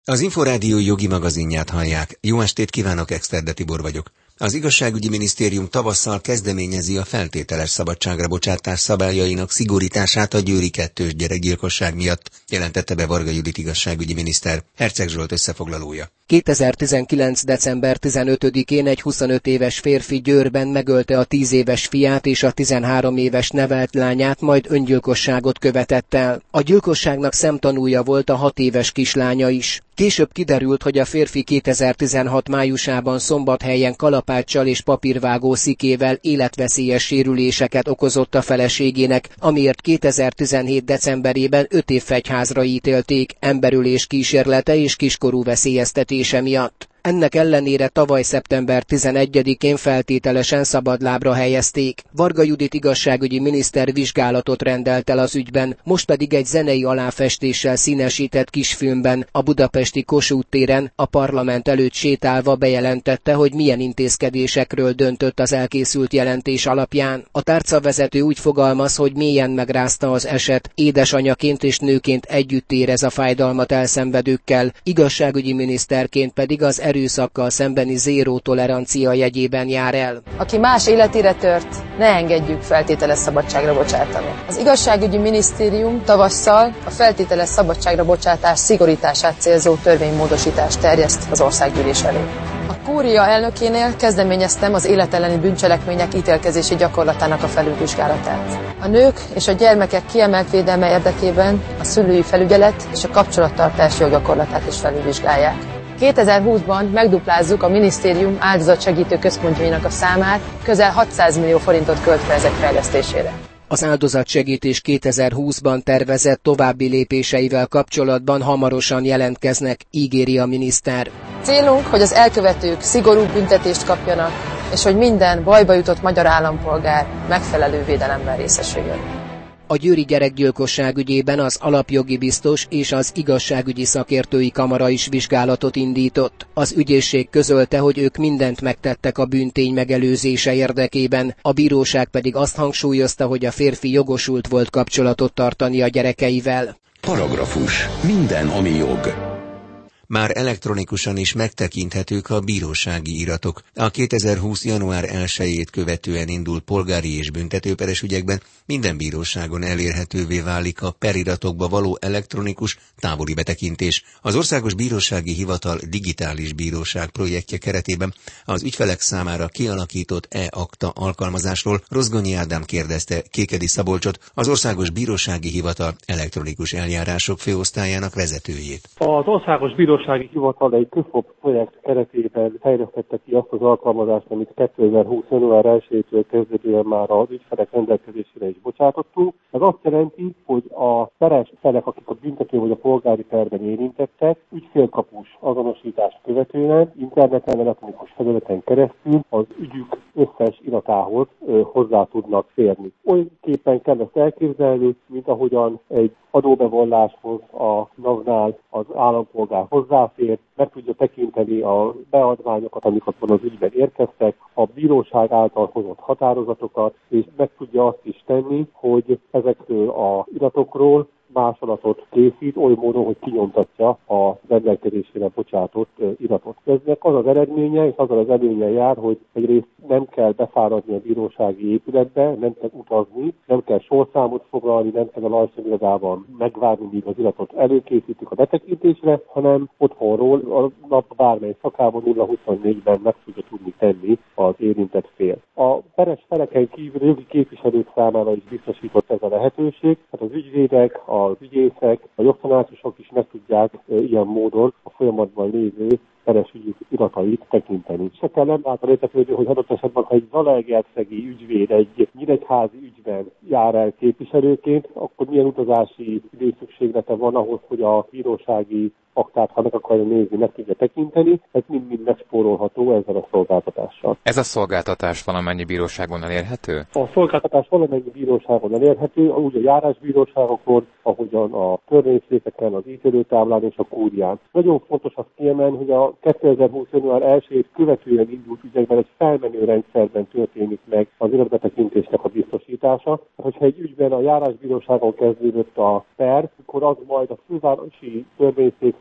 Az Inforádió jogi magazinját hallják. Jó estét kívánok, Exterde Tibor vagyok. Az Igazságügyi Minisztérium tavasszal kezdeményezi a feltételes szabadságra bocsátás szabályainak szigorítását a győri kettős gyerekgyilkosság miatt, jelentette be Varga Judit igazságügyi miniszter. Herceg Zsolt összefoglalója. 2019. december 15-én egy 25 éves férfi Győrben megölte a 10 éves fiát és a 13 éves nevelt lányát, majd öngyilkosságot követett el. A gyilkosságnak szemtanúja volt a 6 éves kislánya is. Később kiderült, hogy a férfi 2016 májusában Szombathelyen kalapáccsal és papírvágó szikével életveszélyes sérüléseket okozott a feleségének, amiért 2017 decemberében 5 év fegyházra ítélték, emberölés kísérlete és kiskorú veszélyeztetése miatt. Ennek ellenére tavaly szeptember 11-én feltételesen szabadlábra helyezték. Varga Judit igazságügyi miniszter vizsgálatot rendelt el az ügyben, most pedig egy zenei aláfestéssel színesített kisfilmben a budapesti Kossuth téren a parlament előtt sétálva bejelentette, hogy milyen intézkedésekről döntött az elkészült jelentés alapján. A tárcavezető úgy fogalmaz, hogy mélyen megrázta az eset, édesanyaként és nőként együtt érez a fájdalmat elszenvedőkkel, igazságügyi miniszterként pedig az erőszakkal szembeni zéró tolerancia jegyében jár el. Aki más életére tört, ne engedjük feltételes szabadságra bocsátani. Az igazságügyi minisztérium tavasszal a feltételes szabadságra bocsátás szigorítását célzó törvénymódosítást terjeszt az országgyűlés elé. A kúria elnökénél kezdeményeztem az életelleni bűncselekmények ítélkezési gyakorlatának a felülvizsgálatát. A nők és a gyermekek kiemelt védelme érdekében a szülői felügyelet és a kapcsolattartás joggyakorlatát is felülvizsgálják. 2020-ban megduplázzuk a minisztérium áldozatsegítő központjainak a számát, közel 600 millió forintot költve ezek fejlesztésére. Az áldozatsegítés 2020-ban tervezett további lépéseivel kapcsolatban hamarosan jelentkeznek, ígéri a miniszter. Célunk, hogy az elkövetők szigorú büntetést kapjanak, és hogy minden bajba jutott magyar állampolgár megfelelő védelemben részesüljön. A győri gyerekgyilkosság ügyében az alapjogi biztos és az igazságügyi szakértői kamara is vizsgálatot indított. Az ügyészség közölte, hogy ők mindent megtettek a bűntény megelőzése érdekében, a bíróság pedig azt hangsúlyozta, hogy a férfi jogosult volt kapcsolatot tartani a gyerekeivel. Paragrafus. Minden, ami jog. Már elektronikusan is megtekinthetők a bírósági iratok. A 2020. január 1-jét követően indult polgári és büntetőperes ügyekben minden bíróságon elérhetővé válik a periratokba való elektronikus távoli betekintés. Az Országos Bírósági Hivatal digitális bíróság projektje keretében az ügyfelek számára kialakított e-akta alkalmazásról Rozgonyi Ádám kérdezte Kékedi Szabolcsot, az Országos Bírósági Hivatal elektronikus eljárások főosztályának vezetőjét. Az Országos Bírósági Hivatal egy KÜFOP projekt keretében fejlesztette ki azt az alkalmazást, amit 2020. január 1-től kezdődően már az ügyfelek rendelkezésére is bocsátottunk. Ez azt jelenti, hogy a peres felek, akik a büntető vagy a polgári perben érintettek, ügyfélkapus azonosítást követően interneten, elektronikus felületen keresztül az ügyük összes iratához hozzá tudnak férni. Olyanképpen kell ezt elképzelni, mint ahogyan egy adóbevalláshoz a NAV-nál az állampolgár hozzáfér, meg tudja tekinteni a beadványokat, amiket van az ügyben érkeztek, a bíróság által hozott határozatokat, és meg tudja azt is tenni, hogy ezekről az iratokról másolatot készít, oly módon, hogy kinyomtatja a rendelkezésére bocsátott iratot. Eznek az az eredménye, és azzal az előnye jár, hogy egyrészt nem kell befáradni a bírósági épületbe, nem kell utazni, nem kell sorszámot foglalni, nem kell a Lajszögirodában megvárni, míg az iratot előkészítik a betekintésre, hanem otthonról a nap bármely szakában 0-24-ben meg tudja tudni tenni az érintett fél. A peres feleken kívül jogi képviselők számára is biztosított ez a lehetőség, tehát az ügyvédek, az ügyészek, a jogtanácsosok is meg tudják ilyen módon a folyamatban lévő peres ügyük iratait tekinteni. Se kell nem látni értetődő, hogy adott esetben, ha egy zalaegerszegi ügyvéd egy nyíregyházi ügyben jár el képviselőként, akkor milyen utazási időszükséglete van ahhoz, hogy a bírósági aktát, ha meg akarja nézni, meg tudja tekinteni, ez mind-mind megspórolható ezzel a szolgáltatással. Ez a szolgáltatás valamennyi bíróságon elérhető? A szolgáltatás valamennyi bíróságon elérhető, úgy a járásbíróságokon, ahogyan a törvényszékeken, az ítélőtáblán és a kúrián. Nagyon fontos azt kiemelni, hogy a 2020. január 1-ét követően indult ügyekben egy felmenő rendszerben történik meg az iratbetekintésnek a biztosítása. Tehát, hogyha egy ügyben a járásbíróságon kezdődött a per, akkor az majd a fővárosi törvényszékre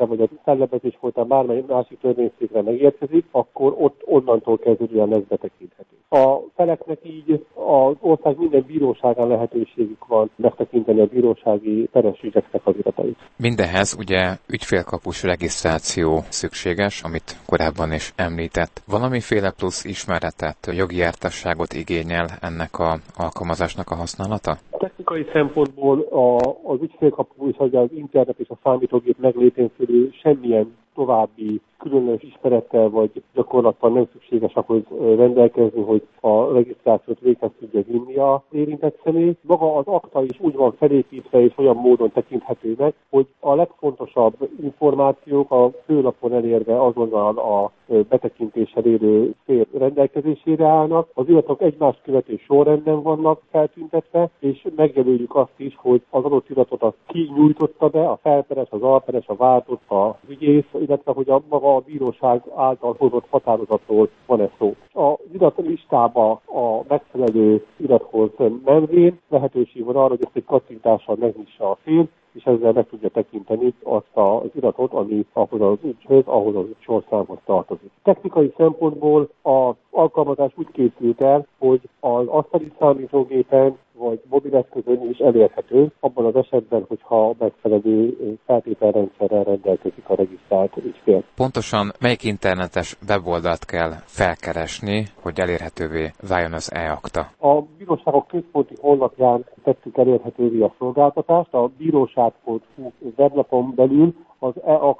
vagy a fellebezés folytán bármely másik törvényszékre megérkezik, akkor ott onnantól kezdődően lesz betekinthető. A feleknek így az ország minden bíróságán lehetőségük van megtekinteni a bírósági peres ügyeknek az iratait. Mindenhez ugye ügyfélkapus regisztráció szükséges, amit korábban is említett. Valamiféle plusz ismeretet, jogi jártasságot igényel ennek a alkalmazásnak a használata? Technikai szempontból az ügyfélkapu és az internet és a számítógép meglétén fölül semmilyen további különleges ismerettel vagy gyakorlatban nem szükséges ahhoz rendelkezni, hogy a regisztrációt véghez tudja vinni az érintett személy. Maga az akta is úgy van felépítve és olyan módon tekinthető meg, hogy a legfontosabb információk a főlapon elérve azonnal a betekintéssel élő fél rendelkezésére állnak. Az iratok egymást követő sorrendben vannak feltüntetve, és megjelöljük azt is, hogy az adott iratot az ki nyújtotta be, a felperes, az alperes, a váltott, az ügyész, illetve hogy maga a bíróság által hozott határozatról van-e szó. Az iratlistába a megfelelő irathoz menvén lehetőség van arra, hogy ezt egy kattintással megnyissa a fél, és ezzel meg tudja tekinteni azt az iratot, ami ahhoz az ügyhöz, ahhoz az sorszámhoz tartozik. Technikai szempontból az alkalmazás úgy készült el, hogy az asztali számítógépen vagy mobileszközön is elérhető, abban az esetben, hogyha megfelelő feltételrendszerrel rendelkezik a regisztrált ügyfél. Pontosan melyik internetes weboldalt kell felkeresni, hogy elérhetővé váljon az e-akta? A bíróságok központi honlapján tettük elérhetővé a szolgáltatást, a bíróság.hu weblapon belül az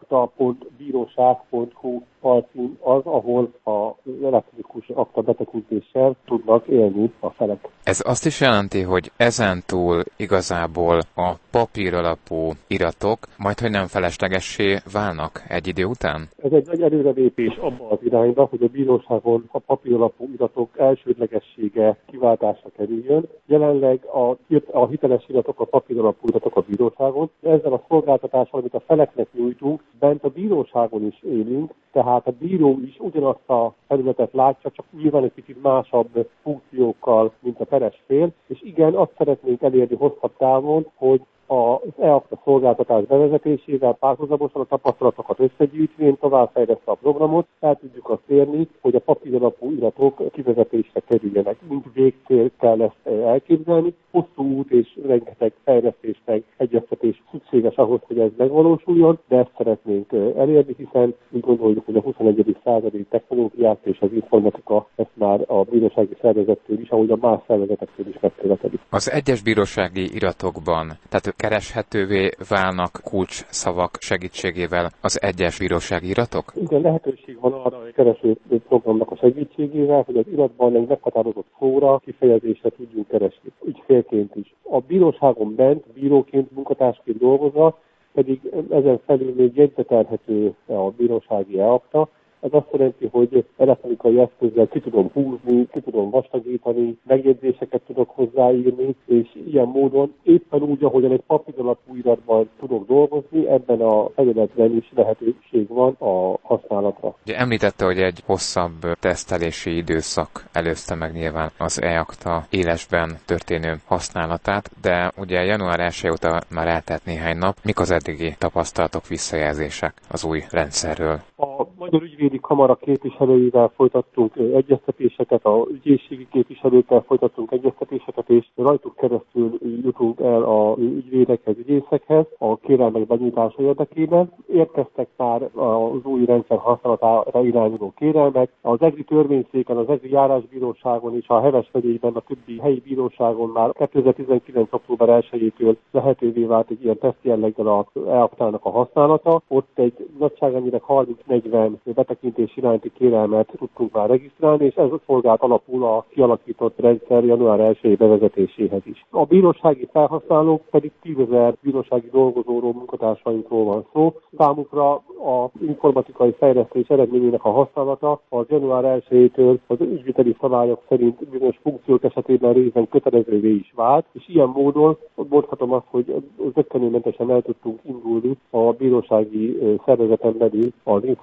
eakta.bíróság.hu alcím az, ahol az elektronikus akta betekintéssel tudnak élni a felek. Ez azt is jelenti, hogy ezentúl igazából a papír alapú iratok majdhogy nem feleslegessé válnak egy idő után? Ez egy nagy előrelépés abba az irányba, hogy a bíróságon a papír alapú iratok elsődlegessége kiváltásra kerüljön. Jelenleg a hiteles iratok, a papír alapú iratok a bíróságon, de ezzel a szolgáltatással, amit a feleknek nyújtunk, bent a bíróságon is élünk, tehát a bíró is ugyanazt a felületet látja, csak nyilván egy kicsit másabb funkciókkal, mint a peres fél, és igen, azt szeretnénk elérni hosszabb távon, hogy az e-akta szolgáltatás bevezetésével párhuzamosan a tapasztalatokat összegyűjtvén továbbfejlesztve a programot, el tudjuk azt érni, hogy a papír alapú iratok kivezetésre kerüljenek. Mint végcél kell ezt elképzelni, hosszú út és rengeteg fejlesztés meg egyeztetés szükséges ahhoz, hogy ez megvalósuljon, de ezt szeretnénk elérni, hiszen úgy gondoljuk, hogy a 21. századi technológiák és az informatika ezt már a bírósági szervezettől is, ahogy a más szervezetektől is megkövetelik. Az egyes bírósági iratokban, tehát kereshetővé válnak kulcsszavak segítségével az egyes bírósági iratok? Igen, lehetőség van arra, hogy kereső programnak a segítségével, hogy az iratban egy meghatározott szóra, kifejezésre tudjunk keresni, ügyfélként is. A bíróságon bent, bíróként, munkatársként dolgozva, pedig ezen felül még jegyzetelhető a bírósági e-akta. Ez azt jelenti, hogy elektronikai eszközzel ki tudom húzni, ki tudom vastagítani, megjegyzéseket tudok hozzáírni, és ilyen módon éppen úgy, ahogyan egy papír alapú iratban tudok dolgozni, ebben a felületben is lehetőség van a használatra. Ugye említette, hogy egy hosszabb tesztelési időszak előzte meg nyilván az e-akta élesben történő használatát, de ugye január 1 óta már eltelt néhány nap. Mik az eddigi tapasztalatok, visszajelzések az új rendszerről? A Magyar Ügyvédi Kamara képviselőivel folytattunk egyeztetéseket, a ügyészségi képviselőkkel folytattunk egyeztetéseket, és rajtuk keresztül jutunk el a ügyvédekhez, ügyészekhez a kérelmek benyújtása érdekében. Érkeztek már az új rendszer használatára irányuló kérelmek. Az EGRI törvényszéken, az EGRI járásbíróságon és a Heves megyében, a többi helyi bíróságon már 2019. október 1-től lehetővé vált egy ilyen teszt jelleggel az e-aktának a használata. Ott egy nagyságrendileg 30-40 betekintés iránti kérelmet tudtunk már regisztrálni, és ez szolgált alapul a kialakított rendszer január 1 bevezetéséhez is. A bírósági felhasználók pedig 10 000 bírósági dolgozóról, munkatársainkról van szó. Számukra az informatikai fejlesztés eredményének a használata az január 1-től az ügyviteli szabályok szerint bizonyos funkciók esetében részben kötelezővé is vált, és ilyen módon mondhatom azt, hogy zökkenőmentesen el tudtunk indulni a bírósági szervezeten belül az informatikai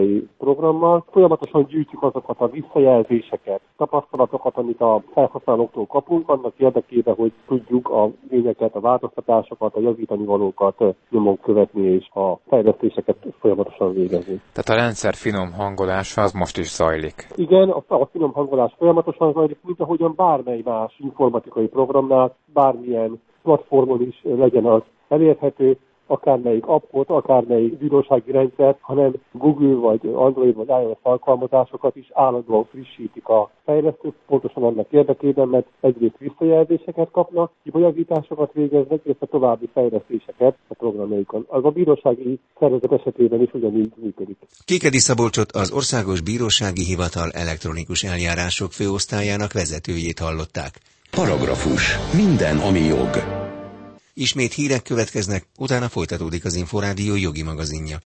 informatikai programmal. Folyamatosan gyűjtjük azokat a visszajelzéseket, tapasztalatokat, amit a felhasználóktól kapunk, annak érdekében, hogy tudjuk a lényeket, a változtatásokat, a javítani valókat nyomon követni és a fejlesztéseket folyamatosan végezni. Tehát a rendszer finom hangolása az most is zajlik. Igen, a finom hangolás folyamatosan zajlik, mint ahogyan bármely más informatikai programnál, bármilyen platformon is legyen az elérhető, akármelyik appot, akármelyik bírósági rendszert, hanem Google vagy Android vagy iOS alkalmazásokat is állandóan frissítik a fejlesztők, pontosan annak érdekében, mert egyrészt visszajelzéseket kapnak, kibolyagításokat végeznek, illetve további fejlesztéseket a programjaikon. Az a bírósági szervezet esetében is ugyanígy működik. Kékedi Szabolcsot, az Országos Bírósági Hivatal elektronikus eljárások főosztályának vezetőjét hallották. Paragrafus. Minden, ami jog. Ismét hírek következnek, utána folytatódik az Inforádió jogi magazinja.